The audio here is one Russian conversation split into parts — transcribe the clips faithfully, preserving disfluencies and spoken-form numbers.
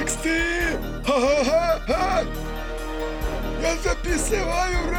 тексты! Ха-ха-ха! Я записываю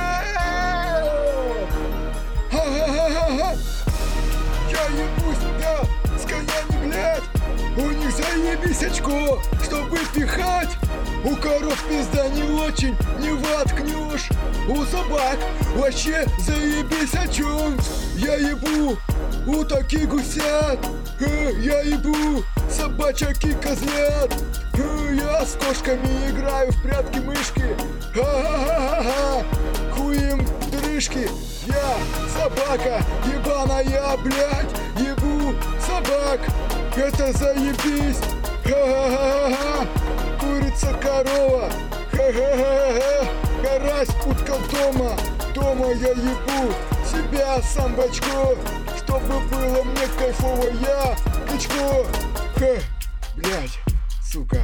рэп! Ха-ха-ха-ха! Я ебусь, да, с конями, блядь! У них заебись очко, чтобы пихать! У коров пизда не очень, не воткнешь. У собак вообще заебись о чем. Я ебу, у таких гусят. э, Я ебу, собачаки козлят. э, Я с кошками играю в прятки-мышки. Ха-ха-ха-ха, хуем дрыжки. Я собака ебаная, блядь. Ебу собак, это заебись. Ха-ха-ха-ха. Курица, корова, ха-ха-ха-ха. Карась, утка дома. Дома я ебу себя сам в очко, чтобы было мне кайфово. Я качко. Ха, блядь, сука.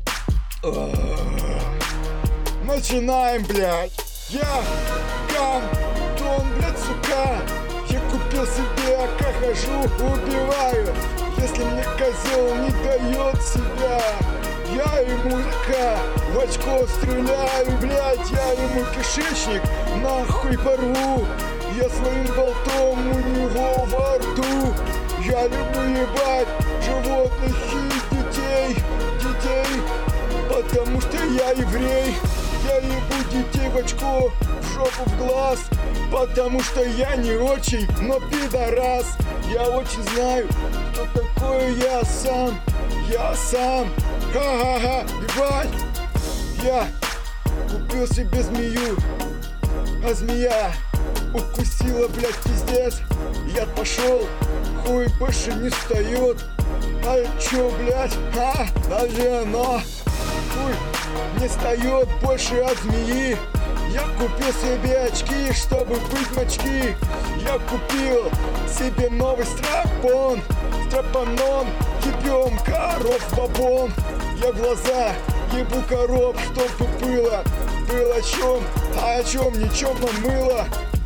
А-а-а. Начинаем, блядь. Я Гандон, блядь, сука. Я купил себе АК, хожу, убиваю. Если мне козел не дает себя, я ему АК в очко стреляю, блядь. Я ему кишечник нахуй порву. Я своим болтом у него во рту. Я люблю ебать животных и детей, детей, потому что я еврей. Я ебу детей в очко, в жопу, в глаз, потому что я не очень, но пидорас. Я очень знаю, кто такой я сам. Я сам. Ха-ха-ха, ебать. Я купил себе змею, а змея укусила, блядь, пиздец. Я пошел, хуй больше не встает. А чё, блядь, а, даже оно, хуй не встает больше от змеи. Я купил себе очки, чтобы быть мочки. Я купил себе новый страпон, страпанон. Ебем коров бабон. Я в глаза ебу коров, чтобы было, было о чем, а о чем ничем намыло.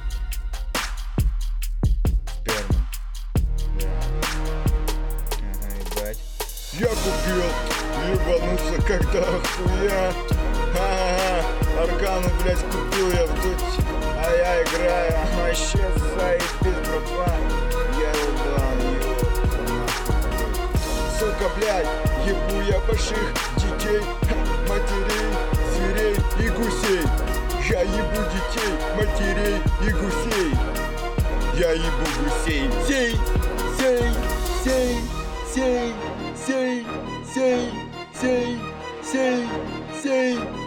Сперма. Да. Ага, ебать. Я купил, ебанулся когда хуя. Ха-ха-ха. Аркану, блядь, купил я в дуть, а я играю, вообще заебись, братва. Я ебан, ёпта нахуй. Сука, блядь, ебу я больших детей, матерей, зверей и гусей. Я ебу детей, матерей и гусей. Я ебу гусей. Сей, сей, сей, сей, сей, сей, сей, сей, сей.